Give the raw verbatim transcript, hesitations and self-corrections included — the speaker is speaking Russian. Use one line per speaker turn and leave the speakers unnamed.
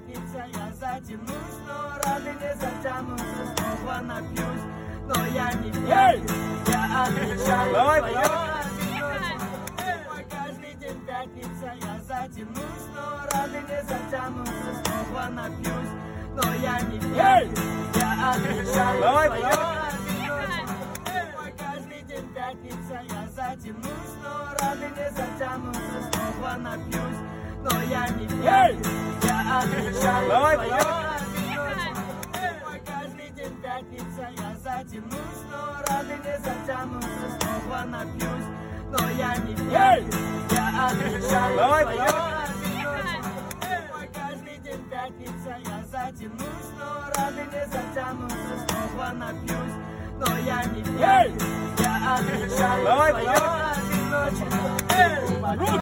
пятница, я затянусь, но раны не затянутся, снова напьюсь. Но я не верю, я отвечаю твое одиночество. Каждый день пятница, я затянусь, но раны не затянутся, снова напьюсь. Но я не верю, я отвечаю твое одиночество. Каждый день пятница, я затянусь, но раны не затянутся, снова напьюсь. Но я не верю, я отвечаю твое одиночество. Каждый день пятница, я затянусь, но раны не затянутся, снова напьюсь. Но я не верю, я отвечаю твое одиночество. Каждый день пятница, я затянусь, но раны не затянутся, снова напьюсь. Но я не верю, я отвечаю твое одиночество.